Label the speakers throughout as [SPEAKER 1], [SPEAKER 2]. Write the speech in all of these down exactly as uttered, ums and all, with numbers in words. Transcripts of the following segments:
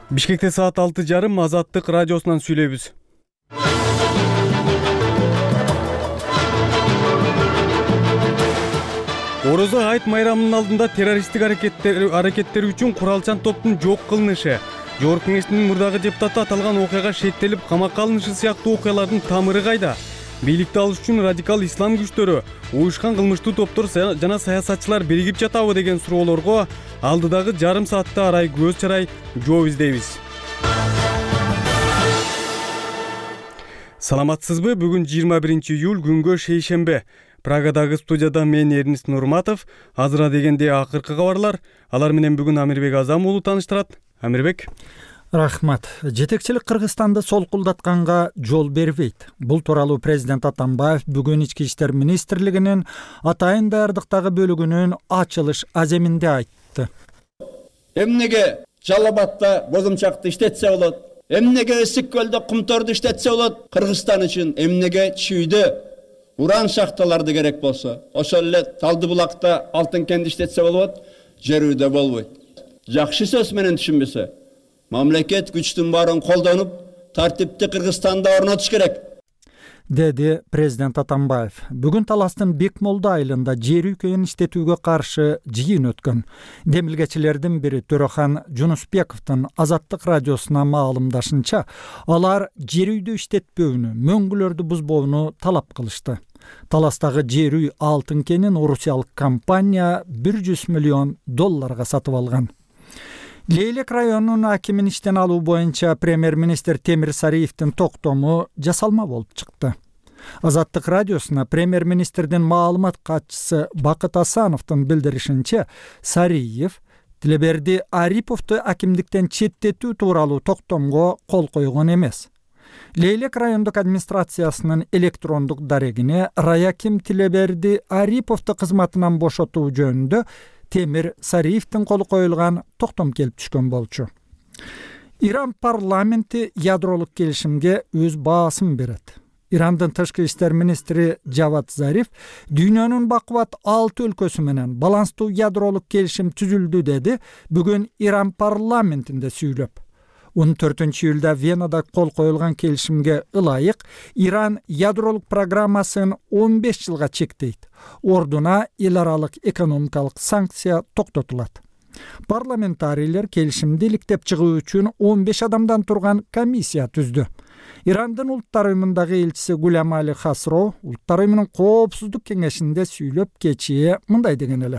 [SPEAKER 1] Бишкекте саат алты жарым Азаттык радиосунан сүйлөйбүз. Орозо айт майрамынын алдында террористтик аракеттер аракеттери үчүн куралчан топтун жок кылынышы, Жогорку Кеңештин мурдагы депутаты аталган окуяга шектелип камакка алынышы сыяктуу окуялардын тамыры кайда? Бийликти алыш үчүн радикал ислам күчтөрү, уюшкан кылмыштуу топтор жана саясатчылар биригип жатабы деген суроолорго алдыдагы жарым саатта арай көз чарай жооп издейбиз. Саламатсызбы? Бүгүн жыйырма биринчи июль күнгө шейшембе. Прагадагы студияда мен Эрнис Нурматов. Азыра дегенде акыркы кабарлар. Алар менен бүгүн Амирбек Азам уулу тааныштырат. Амирбек.
[SPEAKER 2] Рахмат. Жетекчилик Кыргызстанды солкулдатканга жол бербейт. Бул тууралуу президент Атамбаев бүгүн Ички иштер министрлигинин атайын даярдыктагы бөлүгүнүн ачылыш аземинде айтты.
[SPEAKER 3] Эмнеге Жалал Абадта бозумчакты иштетсе болот? Эмнеге Ысык көлдө кумторду иштетсе болот? Кыргызстан үчүн эмнеге Чүйдө уран шахталарды керек болсо, ошол эле Талды булакта алтын кенди иштетсе болот, жерүүдө болбойт. Жакшы сөз менен түшүнбөсө, мамлекет күчтүн баарын колдонуп, тартипти Кыргызстанда орнотуш керек,
[SPEAKER 2] деди президент Атамбаев. Бүгүн Таластын Бекмолду айылында жер үйкөйүн иштетүүгө каршы жыйын өткөн. Демилгечилердин бири Төрөхан Жунусбековдун Азаттык радиосуна маалымдашынча, алар жер үйдү иштетпөөнү, мөңгүлөрдү бузбоону талап кылышты. Таластагы жер үй алтын кенин орусиялык компания бир жүз миллион долларга сатып алган. Лейлек районунун акимин иштен алуу боюнча премьер-министр Темир Сариевдин токтому жасалма болуп чыкты. Азаттык радиосуна премьер-министрдин маалымат катчысы Бакыт Асановдун билдиришинче, Сариев Тилеберди Ариповду акимдиктен четтетүү тууралуу токтомго кол койгон эмес. Лейлек райондук администрациясынын электрондук дарегине райаким Тилеберди Ариповду кызматынан бошотуу жөнүндө Темир Сариевдин колу коюлган токтом келип түшкөн болчу. Иран парламенти ядролук келишимге өз баасын берет. Ирандын тышкы иштер министри Жавад Зариф дүйнөнүн бакубат алты өлкөсү менен баланстуу ядролук келишим түзүлдү деди бүгүн Иран парламентинде сүйлөп. он төртүнчү июлда Венада кол коюлган келишимге ылайык Иран ядролук программасын он беш жылга чектейт. Ордуна эл аралык экономикалык санкция токтотулат. Парламентарийлер келишимди иликтеп чыгуу үчүн он беш адамдан турган комиссия түздү. Ирандын улуттар уюмундагы элчиси Гулям Али Хасро улуттар уюмунун коопсуздук кеңешинде сүйлөп кечээ мындай деген эле.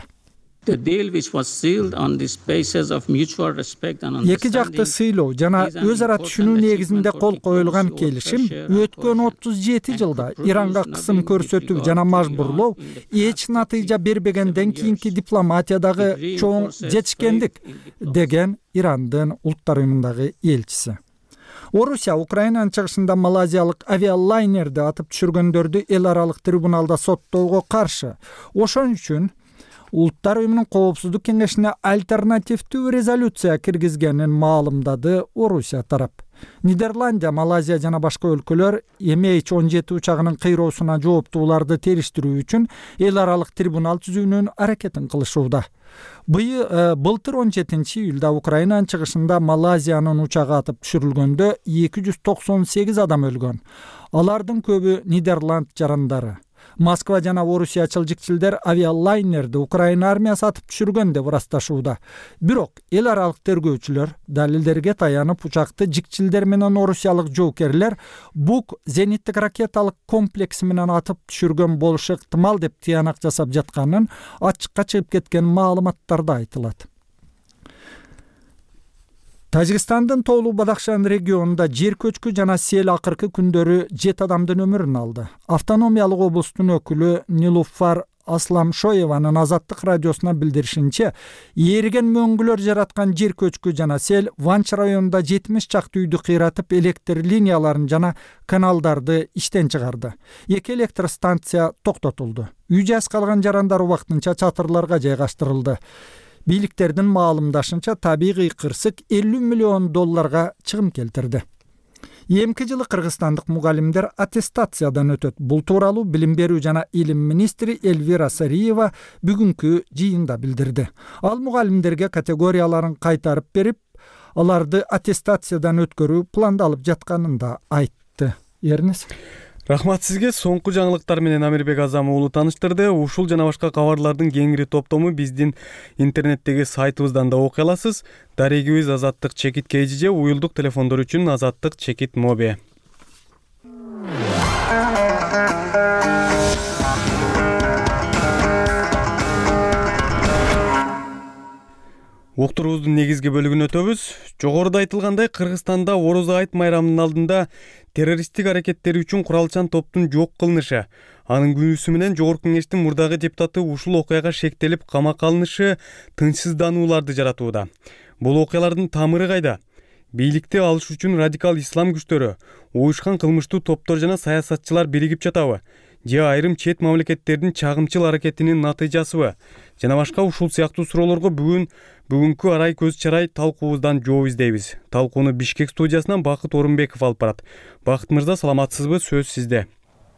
[SPEAKER 2] Эки жакты сыйлоо жана өз ара түшүнүү негизинде кол коюлган келишим өткөн отуз жети жылда Иранга кысым көрсөтүү жана мажбурлоо эч натыйжа бербегенден кийинки дипломатиядагы чоң жетишкендик, деген Ирандын улуттар уюмундагы элчиси. Орусия Украинанын чыгышында малазиялык авиалайнерди атып түшүргөндөрдү эл аралык трибуналда соттоого каршы. Ошон үчүн Улуттар уюмунун коопсуздук кеңешине альтернативдүү резолюция киргизгенин маалымдады Орусия тарап. Нидерландия, Малайзия жана башка өлкөлөр эм эйч он жети учагынын кыйроосуна жооптууларды териштирүү үчүн эл аралык трибунал түзүүнүн аракетин кылышууда. Былтыр он жетинчи июлда Украинанын чыгышында Малайзиянын учагы атып түшүрүлгөндө эки жүз токсон сегиз адам өлгөн. Алардын көбү Нидерланд жарандары. Москва жана Орусия чылжыкчилдер авиалайнерди Украина армиясы атып түшүргөн деп ырасташууда. Бирок эл аралык тергөөчүлөр далилдерге таянып учакты жикчилдер менен орусиялык жоокерлер Бук зениттик ракеталык комплекси менен атып түшүргөн болушу ыктымал деп тыянак жасап жатканын ачыкка чыгып кеткен маалыматтарда айтылат. Тажикстандын Тоолуу Бадахшан регионунда жер көчкү жана сел акыркы күндөрү жети адамдын өмүрүн алды. Автономиялык облустун өкүлү Нилуфар Асламшоеванын Азаттык радиосуна билдиришинче, эрген мөңгүлөр жараткан жер көчкү жана сел Ванч районунда жетимиш чакты үйдү кыйратып, электр линияларын жана каналдарды иштен чыгарды. Эки электр станция токтотулду. Үй жайсыз калган жарандар убактынча чатырларга жайгаштырылды. Бийликтердин маалымдашынча табигый кырсык элүү миллион долларга чыгым келтирди. Эмки жылы кыргызстандык мугалимдер аттестациядан өтөт. Бул тууралуу билим берүү жана илим министри Эльвира Сариева бүгүнкү жыйында билдирди. Ал мугалимдерге категорияларын кайтарып берип, аларды аттестациядан өткөрүү пландалып жатканын да айтты. Эрнис.
[SPEAKER 1] Рахмат сизге. Соңку жаңылыктар менен Амирбек Азам уулу тааныштырды. Ушул жана башка кабарлардын кеңири топтому биздин интернеттеги сайтыбыздан да окуй аласыз. Дарегибиз Азаттык чекит kgj, уюлдук телефондор үчүн Азаттык чекит моби. Уктуруубуздун негизги бөлүгүнө өтөбүз. Жогоруда айтылгандай, Кыргызстанда Орозо айт майрамынын алдында террористтик аракеттери үчүн куралчан топтун жок кылынышы, анын күнүүсү менен Жогорку Кеңештин мурдагы депутаты ушул окуяга шектелип камакка алынышы тынчсызданууларды жаратууда. Бул окуялардын тамыры кайда? Бийликти алыш үчүн радикал ислам күчтөрү, уюшкан кылмыштуу топтор жана саясатчылар биригип жатабы? Же айрым чет мамлекеттердин чагымчыл аракетинин натыйжасыбы? Жана башка ушул сыяктуу суроолорго бүгүн бүгүнкү арай көз чарай талкуубуздан жооп издейбиз. Талкууну Бишкек студиясынан Бакыт Орунбеков алып барат. Бакыт мырза, саламатсызбы? Сөз сизде.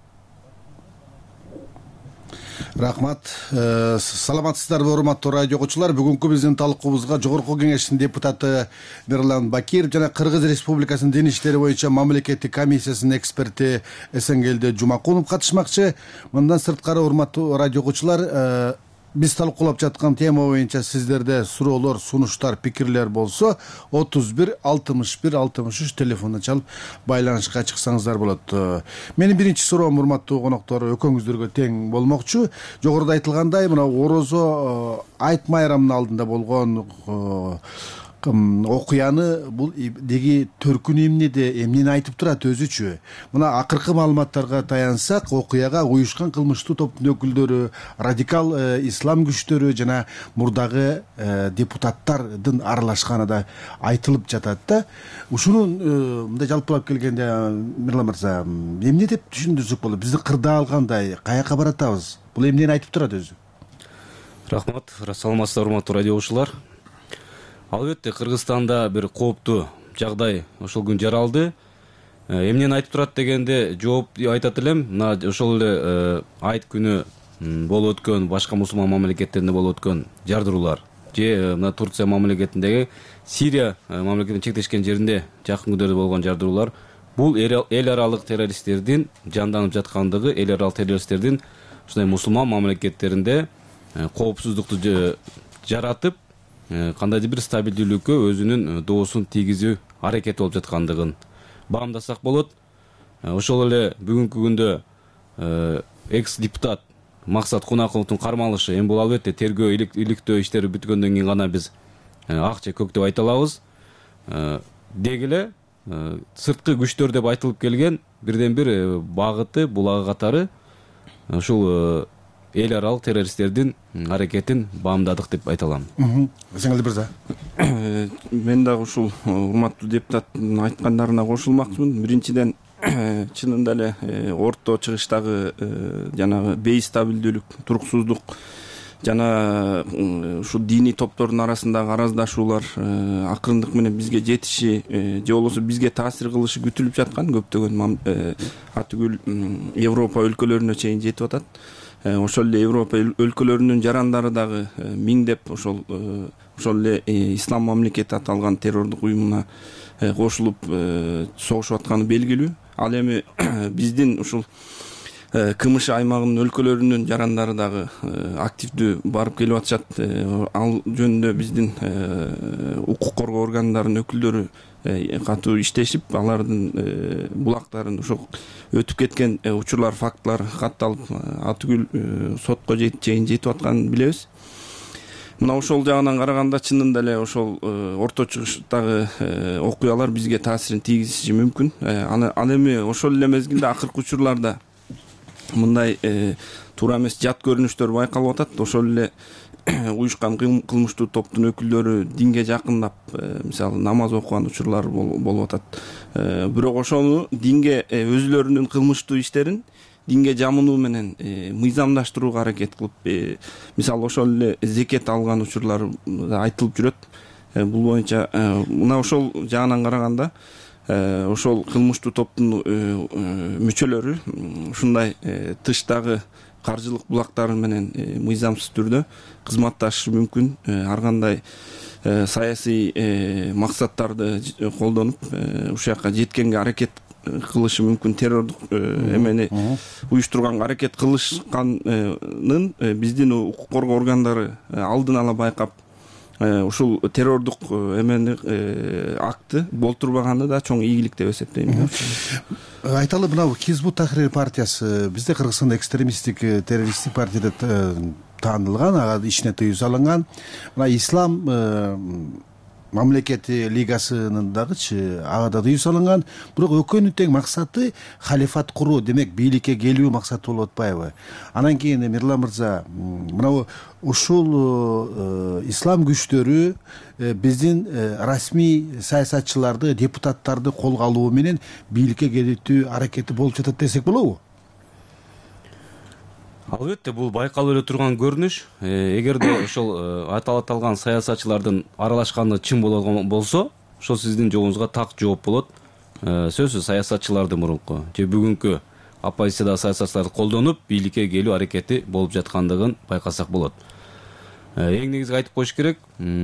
[SPEAKER 4] Рахмат. Саламатсыздарбы, урматтуу радио окуучулар? Бүгүнкү биздин талкуубузга Жогорку Кеңештин депутаты Мирлан Бакиров жана Кыргыз Республикасынын дин иштери боюнча мамлекеттик комиссиясынын эксперти Эсенгелди Жумакунов катышмакчы. Мындан сырткары, урматтуу радио окуучулар, биз талкуулап жаткан тема боюнча сиздерде суроолор, сунуштар, пикирлер болсо отуз бир алтымыш бир алтымыш үч телефонуна чалып байланышка чыксаңыздар болот. Менин биринчи суроом, урматтуу коноктор, экөөңүздөргө тең болмокчу. Жогоруда айтылгандай, мына Орозо айт майрамынын алдында болгон окуяны бул деги төркүнү эмнеде, эмнени айтып турат өзүчү? Мына акыркы маалыматтарга таянсак, окуяга уюшкан кылмыштуу топтун өкүлдөрү, радикал ислам күчтөрү жана мурдагы депутаттардын аралашканы да айтылып жатат да. Ушуну мындай жалпылап келгенде, Мирлан мырза, эмне деп түшүндүрсөк болот? Бизди кырда алгандай каяка баратабыз? Бул эмнени айтып турат өзү?
[SPEAKER 5] Рахмат, саламатсыздар, урматтуу радио окуучулар. Албетте, Кыргызстанда бир кооптуу жагдай ошол күн жаралды. Эмнени айтып турат дегенде жооп айтат элем. Мына ошол эле айт күнү болуп өткөн, башка мусулман мамлекеттеринде болуп өткөн жардыруулар, же мына Турция мамлекетиндеги, Сирия мамлекетинин чектешкен жеринде жакын күндөрдө болгон жардыруулар бул эл аралык террористтердин жанданып жаткандыгы, эл аралык террористтердин ушундай мусулман мамлекеттеринде коопсуздукту жаратып, кандайдыр бир стабилдүүлүккө өзүнүн доосун тийгизүү аракети болуп жаткандыгын баамдасак болот. Ошол эле бүгүнкү күндө экс депутат Максат Кунакуловдун кармалышы, эми бул албетте тергөө иликтөө иштери бүткөндөн кийин гана биз ак же көк деп айта алабыз. Деги эле сырткы күчтөр деп айтылып келген бирден бир багыты, булагы катары ушул эл аралык террористтердин аракетин баамдадык деп айта алам.
[SPEAKER 4] Эсенгелди мырза.
[SPEAKER 6] Мен дагы ушул урматтуу депутаттын айткандарына кошулмакчымын. Биринчиден, чынында эле орто чыгыштагы жанагы бейстабилдүүлүк, туруксуздук жана ушу диний топтордун арасындагы араздашуулар акырындык менен бизге жетиши же болбосо бизге таасир кылышы күтүлүп жаткан көптөгөн атүгүл Европа өлкөлөрүнө чейин жетип атат. Ошол эле Европа өлкөлөрүнүн жарандары дагы миңдеп ошол ошол эле ислам мамлекети аталган террордук уюмуна кошулуп согушуп атканы белгилүү. Ал эми биздин ушул КМШ аймагынын өлкөлөрүнүн жарандары дагы активдүү барып келип атышат. Ал жөнүндө биздин укук коргоо органдарынын өкүлдөрү катуу иштешип, алардын булактарын ошол өтүп кеткен учурлар, фактылар катталып, атүгүл сотко чейин жетип атканын билебиз. Мына ошол жагынан караганда чынында эле ошол орто чыгыштагы окуялар бизге таасирин тийгизиши мүмкүн. Ал эми ошол эле мезгилде акыркы учурларда мындай туура эмес жат көрүнүштөр байкалып атат. Ошол эле уюшкан кылмыштуу топтун өкүлдөрү динге жакындап, мисалы, намаз окуган учурлар болуп атат. Бирок ошону динге өзүлөрүнүн кылмыштуу иштерин динге жамынуу менен мыйзамдаштырууга аракет кылып, мисалы, ошол эле зекет алган учурлар айтылып жүрөт. Бул боюнча мына ошол жагынан караганда ошол кылмыштуу топтун мүчөлөрү ушундай тыштагы каржылык булактары менен мыйзамсыз түрдө кызматташышы мүмкүн. Ар кандай саясий максаттарды колдонуп ушул жака жеткенге аракет кылышы мүмкүн, террордук эмени уюштурганга аракет кылышканын биздин укук коргоо органдары алдын ала байкап ушул террордук эмени акты болтурбаганы да чоң ийгилик деп эсептейм.
[SPEAKER 4] Айталы, мына Хизбут Тахрир партиясы бизде Кыргызстанда экстремисттик террористтик партия деп таанылган, ага ичине тыюу салынган. Мына Ислам мамлекети лигасынын дагычы ага да тыюу салынган. Бирок экөөнүн тең максаты халифат куруу, демек бийликке келүү максаты болуп атпайбы? Анан кийин Мирлан мырза, мына ушул ислам күчтөрү биздин расмий саясатчыларды, депутаттарды колго алуу менен бийликке келүүтүү аракети болуп жатат десек болобу?
[SPEAKER 5] Албетте, бул байкалып эле турган көрүнүш. Эгерде ошол аталган саясатчылардын аралашканы чын болгон болсо, ошол сиздин жообуңузга так жооп болот. Сөзсүз саясатчыларды мурунку же бүгүнкү оппозициядагы саясатчыларды колдонуп бийликке келүү аракети болуп жаткандыгын байкасак болот. Эң негизги айтып коюш керек,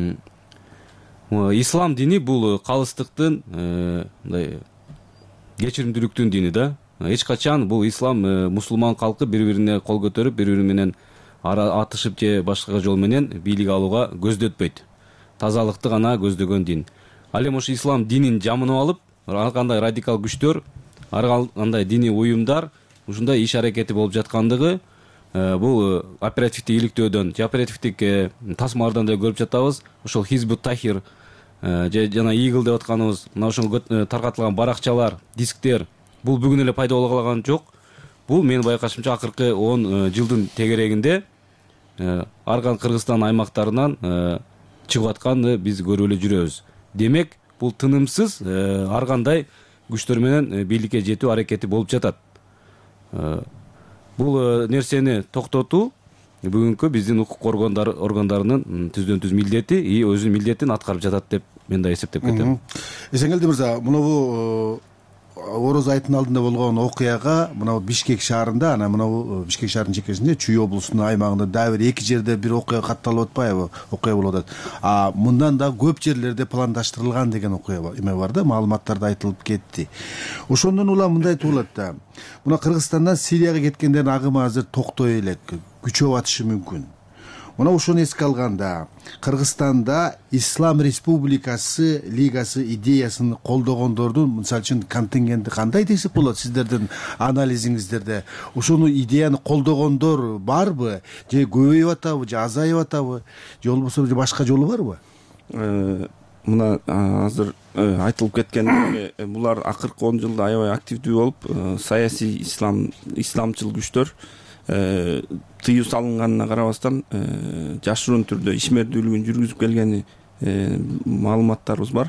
[SPEAKER 5] ислам дини бул калыстыктын, мындай кечиримдүүлүктүн дини да. Эч качан бул ислам мусулман калкы бири-бирине кол көтөрүп, бири-бири менен атышып же башка жол менен бийлик алууга көздөтпөйт. Тазалыкты гана көздөгөн дин. Ал эми ошо ислам динин жамынып алып, ар кандай радикал күчтөр, ар кандай диний уюмдар ушундай иш аракети болуп жаткандыгы бул оперативдик иликтөөдөн же оперативдик тасмалардан да көрүп жатабыз. Ошол Хизбут Тахрир же жана Игл деп атканыбыз, мына ошол таркатылган баракчалар, дисктер бул бүгүн эле пайда боло калган жок. Бул менин байкашымча акыркы он жылдын тегерегинде ар кандай Кыргызстан аймактарынан чыгып атканды биз көрүп эле жүрөбүз. Демек, бул тынымсыз ар кандай күчтөр менен бийликке жетүү аракети болуп жатат. Бул нерсени токтотуу бүгүнкү биздин укук коргоо органдарынын түздөн түз милдети и өзүнүн милдетин аткарып жатат деп мен да эсептеп кетем.
[SPEAKER 4] Эсенгелди мырза, мына Ороз айтын алдында болгон окуяга мына Бишкек шаарында, анан мына Бишкек шаарынын чекесинде Чүй облусунун аймагында дагы бир эки жерде бир окуя катталып атпайбы? Окуя болуп атат. А мындан да көп жерлерде пландаштырылган деген окуя эме бар да, маалыматтарда айтылып кетти. Ошондон улам мындай туулат да. Мына Кыргызстандан Сирияга кеткендердин агымы азыр токтой элек, күчөп атышы мүмкүн. Мына ошону эске алганда, Кыргызстанда Ислам Республикасы лигасы идеясын колдогондордун мисалы үчүн контингенти кандай десек болот сиздердин анализиңиздерде? Ошону идеяны колдогондор барбы? Же көбөйүп атабы, же азайып атабы? Же болбосо же башка жолу барбы?
[SPEAKER 6] Мына азыр айтылып кеткендей, булар акыркы он жылда аябай активдүү болуп, саясий ислам исламчыл күчтөр тыюу салынганына карабастан жашыруун түрдө ишмердүүлүгүн жүргүзүп келгени маалыматтарыбыз бар.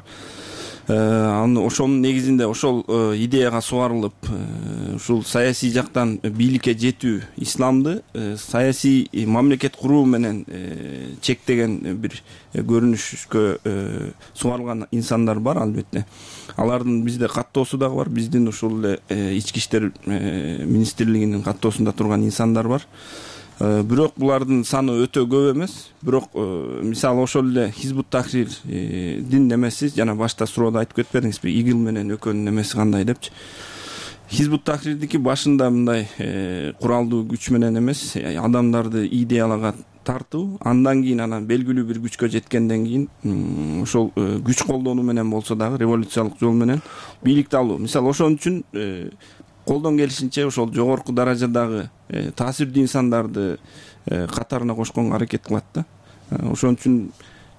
[SPEAKER 6] Аны ошонун негизинде ошол идеяга сугарылып, ушул саясий жактан бийликке жетүү исламды саясий мамлекет куруу менен чектеген бир көрүнүшкө сугарылган инсандар бар албетте. Алардын бизде каттоосу дагы бар, биздин ушул эле ички иштер министрлигинин каттоосунда турган инсандар бар. Бирок булардын саны өтө көп эмес. Бирок мисалы ошол эле Хизбут Тахрирдин немеси, жана башта суроода айтып кетпедиңизби, Игл менен экөөнүн немеси кандай депчи. Хизбут Тахрирдики башында мындай куралдуу күч менен эмес, адамдарды идеяларга тартуу, андан кийин анан белгилүү бир күчкө жеткенден кийин ошол күч колдонуу менен болсо дагы революциялык жол менен бийликти алуу. Мисалы ошон үчүн колдон келишинче ошол жогорку даражадагы таасирдүү инсандарды катарына кошконго аракет кылат да. Ошон үчүн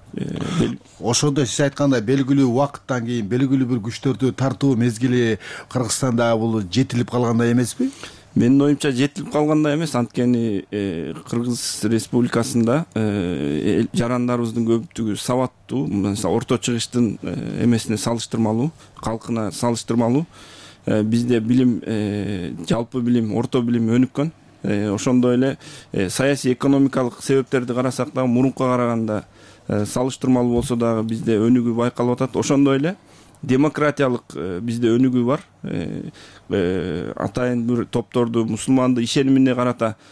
[SPEAKER 4] ошондо сиз айткандай белгилүү убакыттан кийин белгилүү бир күчтөрдү тартуу мезгили Кыргызстанда бул жетилип калгандай эмеспи?
[SPEAKER 6] Менин оюмча жетилип калгандай эмес, анткени Кыргыз Республикасында жарандарыбыздын көпчүлүгү сабаттуу, мисалы орто чыгыштын эмесине салыштырмалуу, калкына салыштырмалуу. Бизде билим, жалпы билим, орто билим өнүккөн. Ошондой эле саясий экономикалык себептерди карасак дагы мурункуга караганда салыштырмалуу болсо дагы бизде өнүгүү байкалып атат. Ошондой эле демократиялык бизде өнүгүү бар. Атайын бир топторду мусулмандын ишенимине карата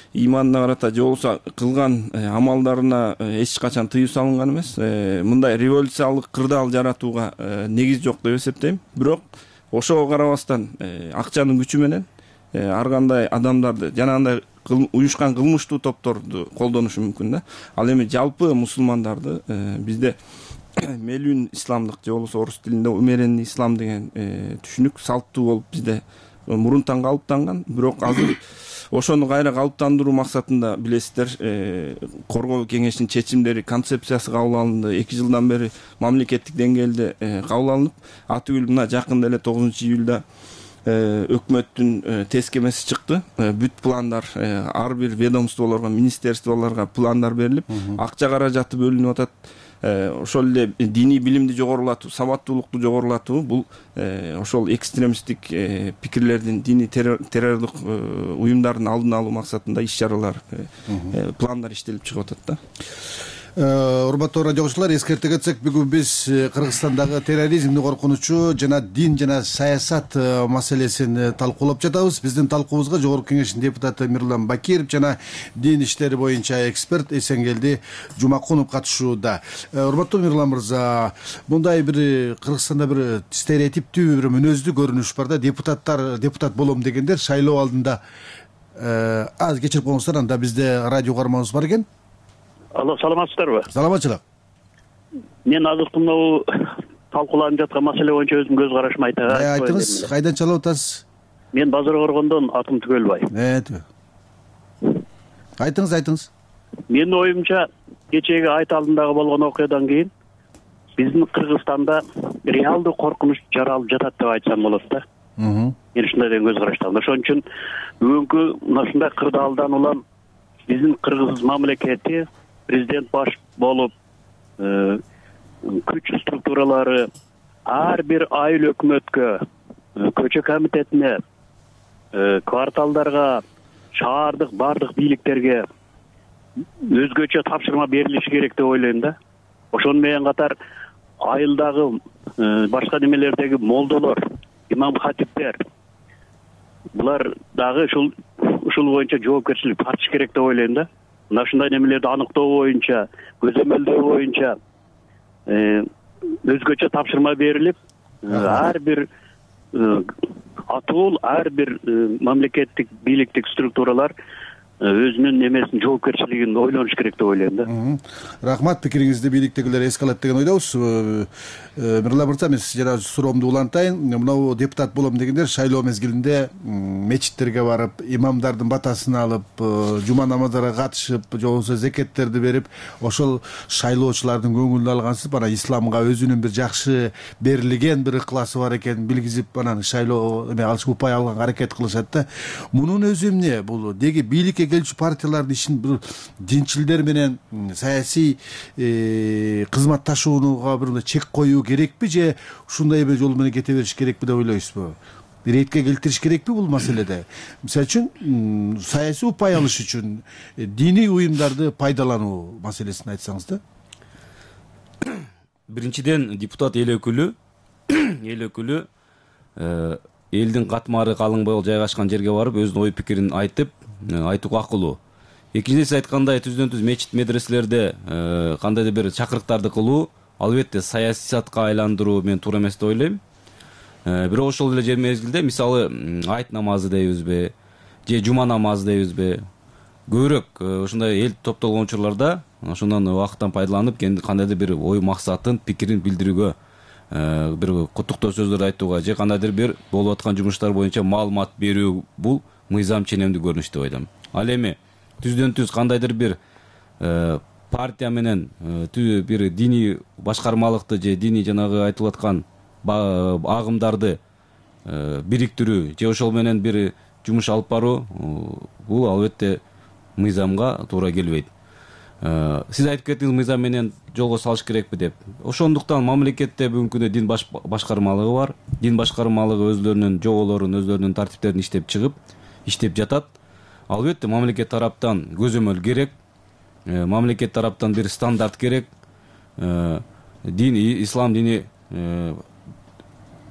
[SPEAKER 6] ыйманына карата же болбосо кылган амалдарына эч качан тыюу салынган эмес. Мындай революциялык кырдаал жаратууга негиз жок деп эсептейм. Бирок ошого карабастан акчанын күчү менен ар кандай адамдарды жанагындай уюшкан кылмыштуу топторду колдонушу мүмкүн да. Ал эми жалпы мусулмандарды бизде мелүн исламдык же болбосо орус тилинде умеренный ислам деген түшүнүк салттуу болуп бизде мурунтан калыптанган. Бирок азыр ошону кайра калыптандыруу максатында билесиздер, коргоо кеңешинин чечимдери, концепциясы кабыл алынды. эки жылдан бери мамлекеттик деңгээлде кабыл алынып, атүгүл мына жакында эле тогузунчу июлда өкмөттүн тескемеси чыкты. Бүт пландар ар бир ведомстволорго, министерстволорго пландар берилип, акча каражаты бөлүнүп атат. Ошол эле диний билимди жогорулатуу, сабаттуулукту жогорулатуу, бул ошол экстремисттик пикирлердин, диний террордук уюмдардын алдын алуу максатында иш-чаралар, пландар иштелип чыгып атат да.
[SPEAKER 4] Урматтуу радио окуучулар, эскерте кетсек, бүгүн биз Кыргызстандагы терроризмди коркунучу жана дин жана саясат маселесин талкуулап жатабыз. Биздин талкуубузга Жогорку Кеңештин депутаты Мирлан Бакиров жана дин иштери боюнча эксперт Эсенгелди Жумакунов катышууда. Урматтуу Мирлан мырза, мындай бир Кыргызстанда бир стереотиптүү бир мүнөздүү көрүнүш бар да, депутаттар, депутат болом дегендер шайлоо алдында аз кечирип коюңуздар, анда бизде радио карманыбыз бар экен.
[SPEAKER 7] Алло, саламатсыздарбы?
[SPEAKER 4] Саламатчылык.
[SPEAKER 7] Мен азыркы мынау талкууланып жаткан маселе боюнча өзүм көз карашымды айтайын.
[SPEAKER 4] Айтыңыз, кайдан чалып атасыз?
[SPEAKER 7] Мен Базар Коргондон, атым Түгөлбай.
[SPEAKER 4] Айтыңыз, айтыңыз.
[SPEAKER 7] Менин оюмча, кечеги айт алдындагы болгон окуядан кийин биздин Кыргызстанда реалдуу коркунуч жаралып жатат деп айтсам болот да. Мен ушундай деген көз караштамын. Ошон үчүн бүгүнкү мына ушундай кырдаалдан улам биздин Кыргыз мамлекети, президент баш болуп, күч структуралары ар бир айыл өкмөткө, көчө комитетине, кварталдарга, шаардык бардык бийликтерге өзгөчө тапшырма берилиши керек деп ойлойм да. Ошону менен катар айылдагы башка немелердеги молдолор, имам хатиптер, булар дагы ушул ушул боюнча жоопкерчилик тартыш керек деп ойлойм да. Мына ушундай немелерди аныктоо боюнча, көзөмөлдөө боюнча өзгөчө тапшырма берилип, ар бир атуул, ар бир мамлекеттик бийликтик структуралар өзүнүн немесин, жоопкерчилигин ойлонуш керек деп ойлойм да.
[SPEAKER 4] Рахмат, пикириңизди бийликтегилер эске алат деген ойдобуз. Мирлан мырза, мен жана суроомду улантайын. Мынау депутат болом дегендер шайлоо мезгилинде мечиттерге барып, имамдардын батасын алып, жума намаздарга катышып, же болбосо зекеттерди берип, ошол шайлоочулардын көңүлүн алгансып, анан исламга өзүнүн бир жакшы берилген бир ыкласы бар экенин билгизип, анан шайлоо эме алыш упай алганга аракет кылышат да. Мунун өзү эмне? Бул деги бийликке келчү партиялардын ишин бир динчилдер менен саясий кызматташууга бир чек коюу керекпи, же ушундай бир жол менен кете бериш керекпи деп ойлойсузбу? Ретке келтириш керекпи бул маселеде? Мисалы үчүн саясий упай алыш үчүн диний уюмдарды пайдалануу маселесин айтсаңыз да.
[SPEAKER 5] Биринчиден, депутат эл өкүлү, эл өкүлү элдин катмары калыңбай жайгашкан жерге барып өзүнүн ой пикирин айтып, айтууга акылуу. Экинчиден, сиз айткандай, түздөн түз мечит медреселерде кандайдыр бир чакырыктарды кылуу, албетте саясатка айландыруу мен туура эмес деп ойлойм. Бирок ошол эле жер мезгилде, мисалы, айт намазы дейбизби, же жума намазы дейбизби, көбүрөөк ушундай эл топтолгон учурларда ошондон убакыттан пайдаланып, кандайдыр бир ой максатын, пикирин билдирүүгө, бир куттуктоо сөздөрдү айтууга, же кандайдыр бир болуп аткан жумуштар боюнча маалымат берүү, бул мыйзам ченемдүү көрүнүш деп ойлойм. Ал эми түздөн түз кандайдыр бир партия менен бир диний башкармалыкты же диний жанагы айтылып аткан агымдарды бириктирүү же ошол менен бир жумуш алып баруу, бул албетте мыйзамга туура келбейт. Сиз айтып кеттиңиз, мыйзам менен жолго салыш керекпи деп. Ошондуктан мамлекетте бүгүнкү күндө дин башкармалыгы бар. Дин башкармалыгы өзлөрүнүн жоболорун, өзлөрүнүн тартиптерин иштеп чыгып, иштеп жатат. Албетте мамлекет тараптан көзөмөл керек. Мамлекет тараптан бир стандарт керек. Дин, ислам дини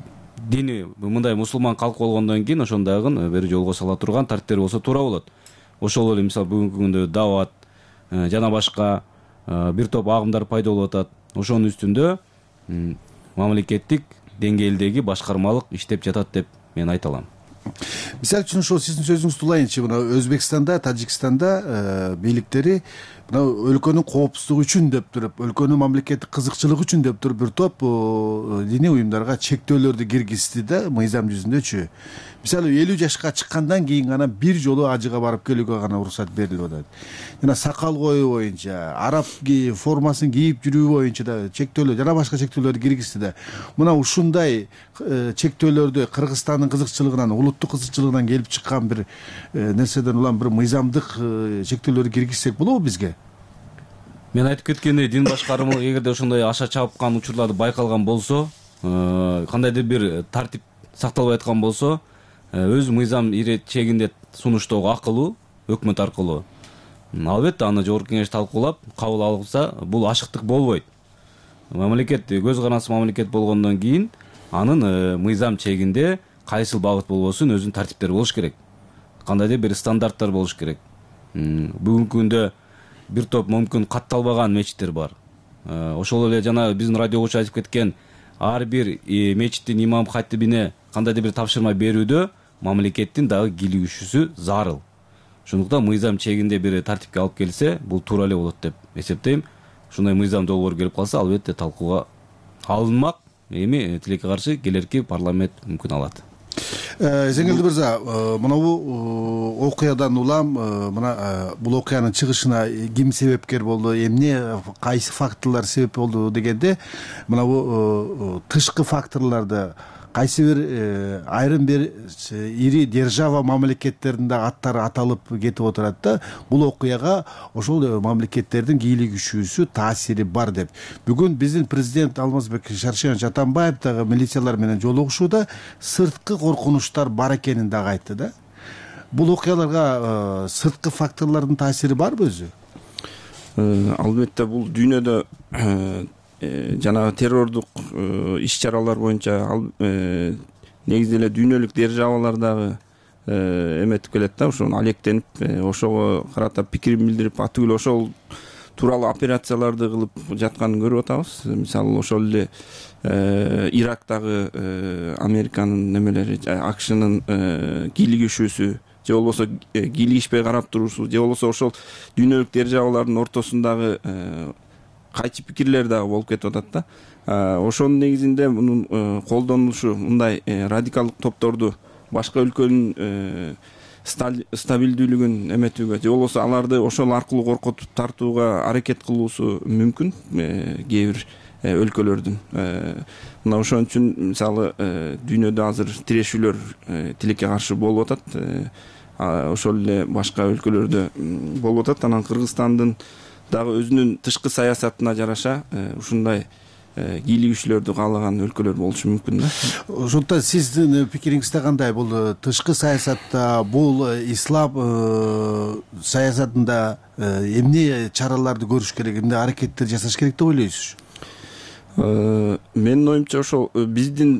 [SPEAKER 5] дини мындай мусулман калк болгондон кийин ошондагы бир жолго сала турган тартиптер болсо туура болот. ошол эле мисалы бүгүнкү күндө даават жана башка бир топ агымдар пайда болуп атат. Ошонун үстүндө мамлекеттик деңгээлдеги башкармалык иштеп жатат деп мен айта алам.
[SPEAKER 4] Мисалы үчүн ошол сиздин сөзүңүздү улайынчы, мына Өзбекстанда, Тажикстанда бийликтери мына өлкөнүн коопсуздугу үчүн деп туруп, өлкөнүн мамлекеттик кызыкчылыгы үчүн деп туруп бир топ диний уюмдарга чектөөлөрдү киргизди да, мыйзам жүзүндөчү. Мисалы элүү жашка чыккандан кийин гана бир жолу ажыга барып келүүгө гана уруксат берилип атат. Жана сакал коюу боюнча, араб формасын кийип жүрүү боюнча да чектөөлөр жана башка чектөөлөрдү киргизди да. Мына ушундай чектөөлөрдү Кыргызстандын кызыкчылыгынан, улуттук кызыкчылыгынан келип чыккан бир нерседен улам бир мыйзамдык чектөөлөрдү киргизсек болобу бизге?
[SPEAKER 5] Мен айтып кеткендей, дин башкармалык эгерде ошондой аша чапкан учурларды байкалган болсо, кандайдыр бир тартип сакталбай аткан болсо, өз мыйзам иречегинде сунуштоого акылуу өкмөт аркылуу. Албетте аны жогорку кеңеш талкуулап кабыл алса, бул ашыктык болбойт. Мамлекет көз карансы мамлекет болгондон кийин анын мыйзам чегинде кайсыл багыт болбосун өзүнүн тартиптери болуш керек. Кандайдыр бир стандарттар болуш керек. Бүгүнкү күндө бир топ мүмкүн катталбаган мечиттер бар. Ошол эле жана биздин радио окуучу айтып кеткен ар бир мечиттин имам хатибине кандайдыр бир тапшырма берүүдө мамлекеттин дагы кийлигишүүсү зарыл. Ошондуктан мыйзам чегинде бир тартипке алып келсе, бул туура эле болот деп эсептейм. Ушундай мыйзам долбоор келип калса, албетте талкууга алынмак. Эми тилекке каршы келерки парламент мүмкүн алат.
[SPEAKER 4] Зеңгелди мырза, мына бул окуядан улам мына бул окуянын чыгышына ким себепкер болду, эмне кайсы факторлор себеп болду дегенде, мына бул тышкы факторлорду кайсы бир айрым бир ири держава мамлекеттердин да аттары аталып кетип отурат да, бул окуяга ошол мамлекеттердин кийлигишүүсү таасири бар деп. Бүгүн биздин президент Алмазбек Шаршенович Атамбаев дагы милициялар менен жолугушууда сырткы коркунучтар бар экенин дагы айтты да. Бул окуяларга сырткы факторлордун таасири барбы өзү?
[SPEAKER 6] Албетте бул дүйнөдө жанагы террордук иш чаралар боюнча негизи эле дүйнөлүк державалар дагы эметип келет да, ошону алектенип, ошого карата пикирин билдирип, атүгүл ошол тууралуу операцияларды кылып жатканын көрүп атабыз. Мисалы ошол эле Ирактагы Американын немелери, АКШнын кийлигишүүсү, же болбосо кийлигишпей карап туруусу, же болбосо ошол дүйнөлүк державалардын ортосундагы кайчы пикирлер дагы болуп кетип атат да. Ошонун негизинде мунун колдонулушу мындай радикалдык топторду башка өлкөнүн стабилдүүлүгүн эметүүгө, же болбосо аларды ошол аркылуу коркутуп тартууга аракет кылуусу мүмкүн кээ бир өлкөлөрдүн. Мына ошон үчүн мисалы дүйнөдө азыр тирешүүлөр тилекке каршы болуп атат. Ошол эле башка өлкөлөрдө болуп атат. Анан Кыргызстандын дагы өзүнүн тышкы саясатына жараша ушундай кийлигишүүлөрдү каалаган өлкөлөр болушу мүмкүн да.
[SPEAKER 4] Ошондуктан сиздин пикириңизде кандай? Бул тышкы саясатта, бул ислам саясатында эмне чараларды көрүш керек, эмне аракеттер жасаш керек деп ойлойсуз?
[SPEAKER 6] Менин оюмча ошол биздин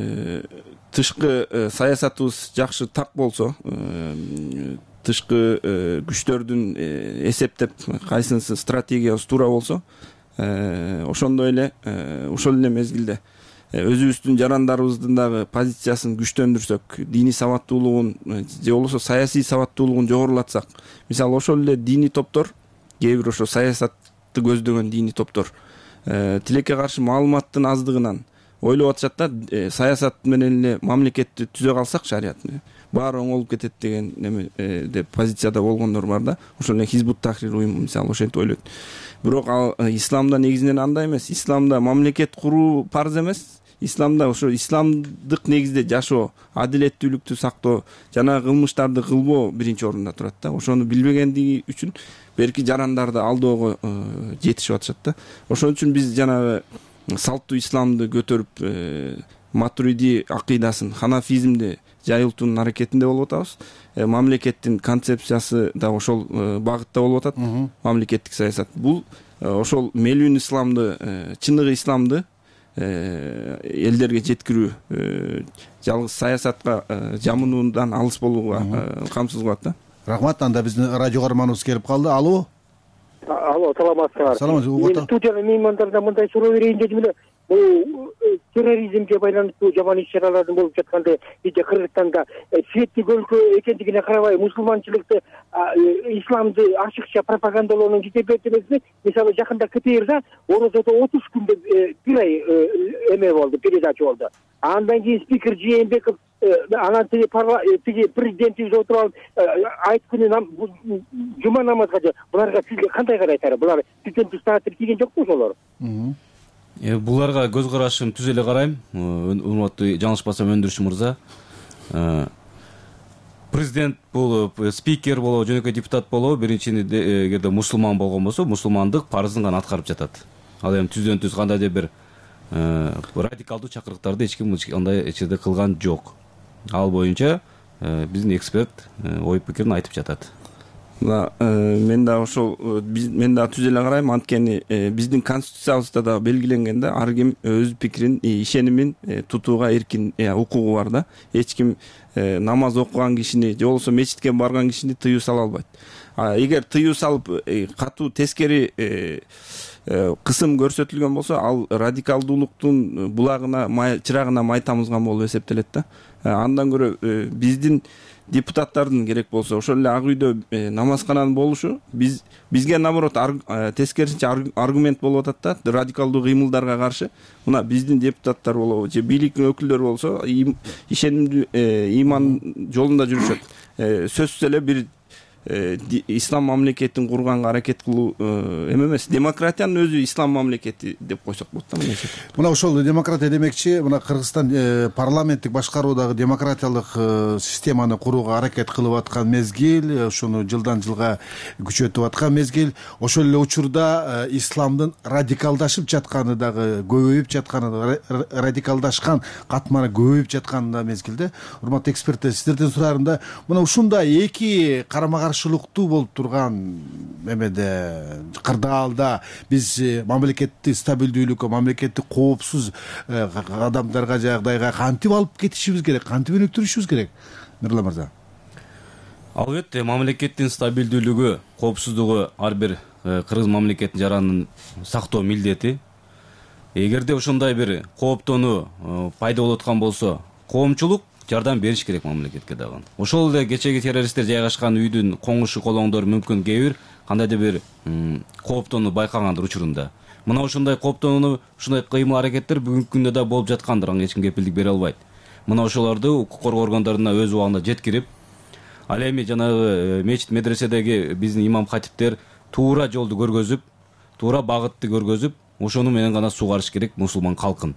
[SPEAKER 6] тышкы саясатыбыз жакшы так болсо, тышкы күчтөрдүн эсептеп кайсынысы стратегиябыз туура болсо, ошондой эле ошол эле мезгилде өзүбүздүн жарандарыбыздын дагы позициясын күчтөндүрсөк, диний сабаттуулугун же болбосо саясий сабаттуулугун жогорулатсак, мисалы ошол эле диний топтор, кээ бир ошо саясатты көздөгөн диний топтор тилекке каршы маалыматтын аздыгынан ойлоп атышат да, саясат менен эле мамлекетти түзө калсак, шариятны баары оң болуп кетет деген неме деп позицияда болгондор бар да. Ошол эле Хизбут Тахрир уюму мисалы ошентип ойлойт. Бирок ал исламда негизинен андай эмес. Исламда мамлекет куруу парз эмес. Исламда ошо исламдык негизде жашоо, адилеттүүлүктү сактоо жана кылмыштарды кылбоо биринчи орунда турат да. Ошону билбегендиги үчүн берки жарандарды алдоого жетишип атышат да. Ошон үчүн биз жанагы салттуу исламды көтөрүп, матуриди акыйдасын, ханафизмди жайылтуунун аракетинде болуп атабыз. Мамлекеттин концепциясы да ошол багытта болуп атат. Мамлекеттик саясат бул ошол мелүүн исламды, чыныгы исламды элдерге жеткирүү, жалгыз саясатка жамынуудан алыс болууга камсыз кылат да.
[SPEAKER 4] Рахмат. Анда биздин радио каарманыбыз келип калды. Алло.
[SPEAKER 8] Алло, саламатсызбы?
[SPEAKER 4] Саламатсызбы.
[SPEAKER 8] Мен студиянын меймандарына мындай суроо берейин дедим эле. Бул терроризмге байланыштуу жаман иш-чаралардын болуп жатканда бизде Кыргызстанда светтик өлкө экендигине карабай мусулманчылыкты, исламды ачыкча пропагандалоонун жетебейт эмеси. Мисалы жакында КТРда орозодо отуз күндө бир ай эме болду, передача болду. Андан кийин спикер Жээнбеков анан тиги тиги президентибиз отуруп алып айт күнү жума намазга буларга сизге кандай карайсыздар? Булар түтүн тустатып кийген жокпу ошолор?
[SPEAKER 5] Буларга көз карашым түз эле карайм. Урматтуу жаңылышпасам өндүрүш мырза. Президент болуп, спикер болуп, жөнөкөй депутат болуп, биринчини эгерде мусулман болгон болсо, мусулмандык парызын гана аткарып жатат. Ал эми түздөн түз кандайдыр бир радикалдуу чакырыктарды эч ким андай эч жерде кылган жок. Ал боюнча биздин эксперт ой пикирин айтып жатат.
[SPEAKER 6] Мен да ошол мен да түз эле карайм, анткени биздин конституциябызда да белгиленген да, ар ким өз пикирин, ишенимин тутууга эркин укугу бар да. Эч ким намаз окуган кишини же болбосо мечитке барган кишини тыюу сала албайт. Эгер тыюу салып катуу тескери кысым көрсөтүлгөн болсо, ал радикалдуулуктун булагына, чырагына май тамызган болуп эсептелет да. Андан көрө биздин депутаттардын керек болсо ошол эле ак үйдө намазкананын болушу биз бизге наоборот тескерисинче аргумент болуп атат да, радикалдуу кыймылдарга каршы. Мына биздин депутаттар болобу же бийликтин өкүлдөрү болсо ишенимдүү иман жолунда жүрүшөт. Сөзсүз эле бир ислам мамлекетин курганга аракет кылуу эме эмес, демократиянын өзү ислам мамлекети деп койсок болот да.
[SPEAKER 4] Мына ошол демократия демекчи, мына Кыргызстан парламенттик башкаруудагы демократиялык системаны курууга аракет кылып аткан мезгил, ошону жылдан жылга күчөтүп аткан мезгил. Ошол эле учурда исламдын радикалдашып жатканы дагы, көбөйүп жатканы, радикалдашкан катмары көбөйүп жатканы да мезгилде. Урматтуу эксперттер, сиздерден сураарымда, мына ушундай эки карама каршылыктуу болуп турган эмеде, кырдаалда биз мамлекеттик стабилдүүлүккө, мамлекеттик коопсуз адамдарга, жагдайга кантип алып кетишибиз керек, кантип өнүктүрүшүбүз керек? Мирлан мырза.
[SPEAKER 5] Албетте, мамлекеттин стабилдүүлүгү, коопсуздугу ар бир кыргыз мамлекетинин жаранын сактоо милдети. Эгерде ошондой бир кооптонуу пайда болуп аткан болсо, коомчулук жардам бериш керек мамлекетке дагы. Ошол эле кечеги террористтер жайгашкан үйдүн коңушу колоңдор мүмкүн кээ бир кандайдыр бир кооптонуу байкагандыр учурунда. Мына ошондой кооптонуу, ушундай кыймыл аракеттер бүгүнкү күндө да болуп жаткандыр, ага эч ким кепилдик бере албайт. Мына ошолорду укук коргоо органдарына өз убагында жеткирип, ал эми жанагы мечит медреседеги биздин имам хатиптер туура жолду көргөзүп, туура багытты көргөзүп, ошону менен гана сугарыш керек мусулман калкын.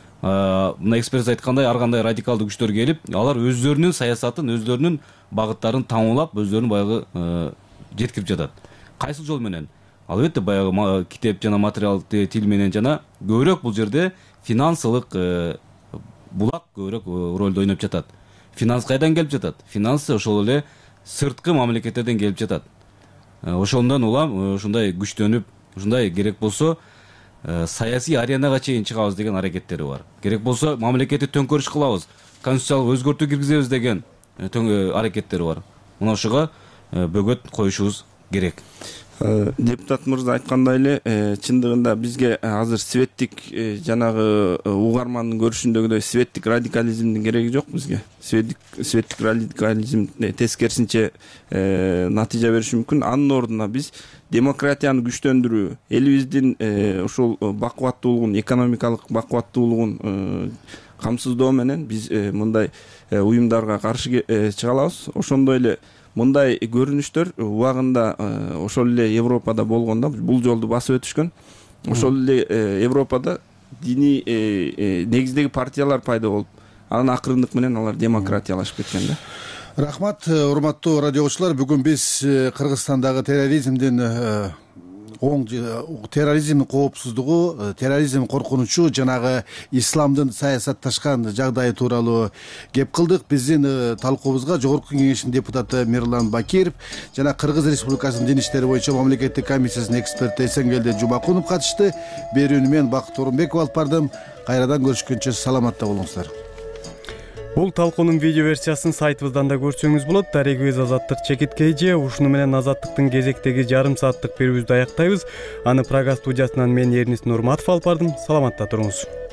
[SPEAKER 5] Мына эксперт айткандай, ар кандай радикалдуу күчтөр келип, алар өздөрүнүн саясатын, өздөрүнүн багыттарын таңуулап, өздөрүнүн баягы жеткирип жатат. Кайсыл жол менен? Албетте баягы китеп жана материал тил менен жана көбүрөөк бул жерде финансылык булак көбүрөөк ролду ойноп жатат. Финанс кайдан келип жатат? Финансы ошол эле сырткы мамлекеттерден келип жатат. Ошондон улам ушундай күчтөнүп, ушундай керек болсо саясий аренага чейин чыгабыз деген аракеттери бар. Керек болсо мамлекетти төңкөрүш кылабыз, конституциялык өзгөртүү киргизебиз деген аракеттери бар. Мына ошого бөгөт коюшубуз керек.
[SPEAKER 6] Депутат мырза айткандай эле, чындыгында бизге азыр светтик жанагы угармандын көрүшүндөгүдөй светтик радикализмдин кереги жок бизге. Светтик светтик радикализм тескерисинче натыйжа бериши мүмкүн. Анын ордуна биз демократияны күчтөндүрүү, элибиздин ошол бакубаттуулугун, экономикалык бакубаттуулугун камсыздоо менен биз мындай уюмдарга каршы чыга алабыз. Ошондой эле мындай көрүнүштөр убагында ошол эле Европада болгондо бул жолду басып өтүшкөн. Ошол эле Европада диний негиздеги партиялар пайда болуп, анан акырындык менен алар демократиялашып кеткен да.
[SPEAKER 4] Рахмат, урматтуу радиочулар. Бүгүн биз Кыргызстандагы терроризмдин оң терроризмдин коопсуздугу, терроризм коркунучу, жанагы исламдын саясатташкан жагдайы тууралуу кеп кылдык. Биздин талкуубузга Жогорку Кеңештин депутаты Мирлан Бакиров жана Кыргыз Республикасынын дин иштери боюнча мамлекеттик комиссиясынын эксперти Эсенгелди Жумакунов катышты. Берүүнү мен Бакыт Орунбеков алып бардым. Кайрадан көрүшкөнчө саламатта болуңуздар.
[SPEAKER 1] Бул талкуунун видео версиясын сайтыбыздан да көрсөңүз болот. Дарегибиз Азаттык Чекиткейже. Ушуну менен Азаттыктын кезектеги жарым сааттык берүүбүздү аяктайбыз. Аны Прага студиясынан мен Эрнис Нурматов алып бардым. Саламатта туруңуз.